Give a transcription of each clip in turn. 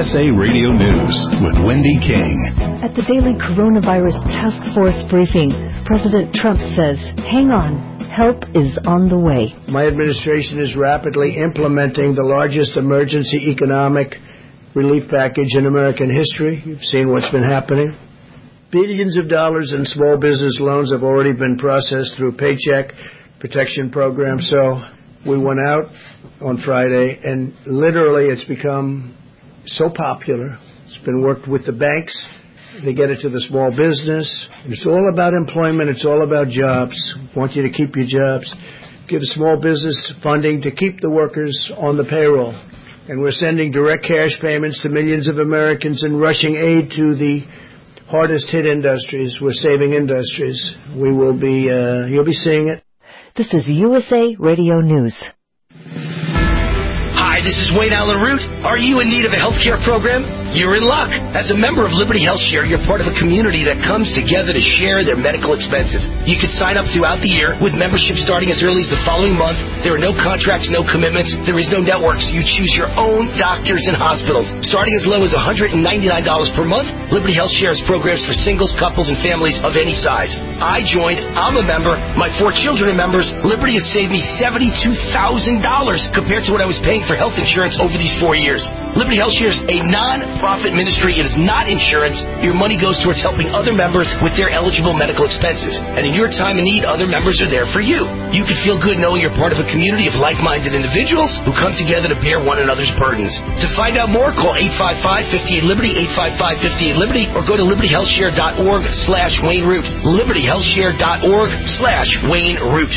USA Radio News with Wendy King. At the daily coronavirus task force briefing, President Trump says, hang on, help is on the way. My administration is rapidly implementing the largest emergency economic relief package in American history. You've seen what's been happening. Billions of dollars in small business loans have already been processed through Paycheck Protection Program. So we went out on Friday, and literally it's become so popular. It's been worked with the banks. They get it to the small business. It's all about employment. It's all about jobs. We want you to keep your jobs. Give small business funding to keep the workers on the payroll. And we're sending direct cash payments to millions of Americans and rushing aid to the hardest hit industries. We're saving industries. We will be, you'll be seeing it. This is USA Radio News. Hi, this is Wayne Allen Root. Are you in need of a health care program? You're in luck. As a member of Liberty Health Share, you're part of a community that comes together to share their medical expenses. You can sign up throughout the year with membership starting as early as the following month. There are no contracts, no commitments. There is no network, so you choose your own doctors and hospitals. Starting as low as $199 per month, Liberty Health Share has programs for singles, couples, and families of any size. I joined. I'm a member. My 4 children are members. Liberty has saved me $72,000 compared to what I was paying for health insurance over these 4 years. Liberty Health Share is a non-profit ministry. It is not insurance. Your money goes towards helping other members with their eligible medical expenses. And in your time of need, other members are there for you. You can feel good knowing you're part of a community of like-minded individuals who come together to bear one another's burdens. To find out more, call 855-58-LIBERTY, 855-58-LIBERTY, or go to libertyhealthshare.org/Wayne Root. libertyhealthshare.org/Wayne Root.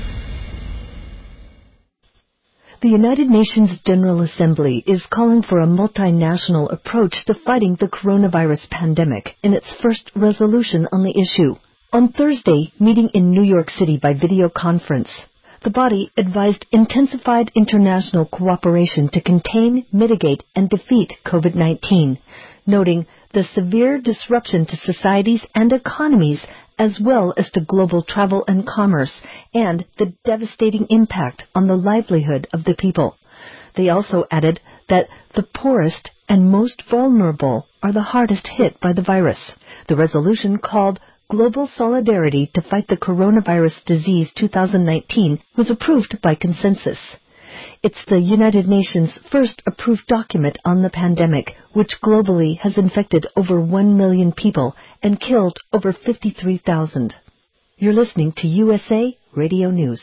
The United Nations General Assembly is calling for a multinational approach to fighting the coronavirus pandemic in its first resolution on the issue. On Thursday, meeting in New York City by video conference, the body advised intensified international cooperation to contain, mitigate, and defeat COVID-19, noting the severe disruption to societies and economies as well as to global travel and commerce, and the devastating impact on the livelihood of the people. They also added that the poorest and most vulnerable are the hardest hit by the virus. The resolution called Global Solidarity to Fight the Coronavirus Disease 2019 was approved by consensus. It's the United Nations' first approved document on the pandemic, which globally has infected over 1 million people and killed over 53,000. You're listening to USA Radio News.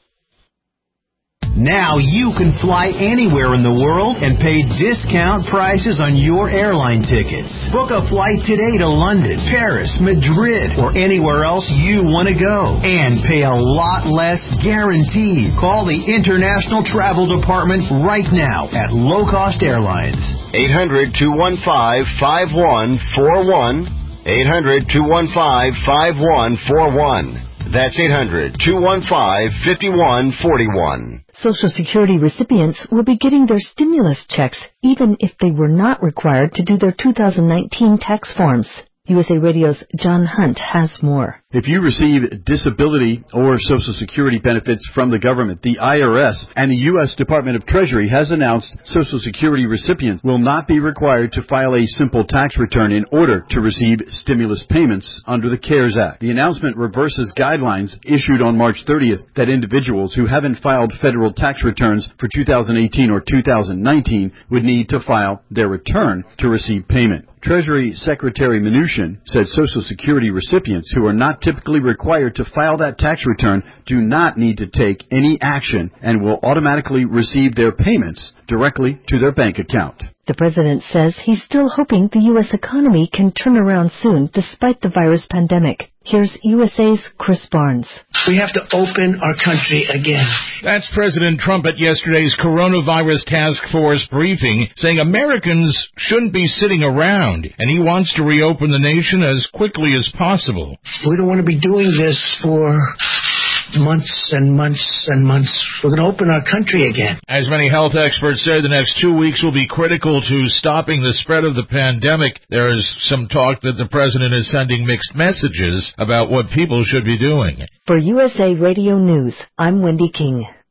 Now you can fly anywhere in the world and pay discount prices on your airline tickets. Book a flight today to London, Paris, Madrid, or anywhere else you want to go. And pay a lot less guaranteed. Call the International Travel Department right now at Low Cost Airlines. 800-215-5141. 800-215-5141. That's 800-215-5141. Social Security recipients will be getting their stimulus checks even if they were not required to do their 2019 tax forms. USA Radio's John Hunt has more. If you receive disability or Social Security benefits from the government, the IRS and the U.S. Department of Treasury has announced Social Security recipients will not be required to file a simple tax return in order to receive stimulus payments under the CARES Act. The announcement reverses guidelines issued on March 30th that individuals who haven't filed federal tax returns for 2018 or 2019 would need to file their return to receive payment. Treasury Secretary Mnuchin said Social Security recipients who are not typically required to file that tax return do not need to take any action and will automatically receive their payments directly to their bank account. The president says he's still hoping the U.S. economy can turn around soon despite the virus pandemic. Here's USA's Chris Barnes. We have to open our country again. That's President Trump at yesterday's coronavirus task force briefing, saying Americans shouldn't be sitting around, and he wants to reopen the nation as quickly as possible. We don't want to be doing this for months and months and months. We're going to open our country again. As many health experts say, the next 2 weeks will be critical to stopping the spread of the pandemic. There is some talk that the president is sending mixed messages about what people should be doing. For USA Radio News, I'm Wendy King.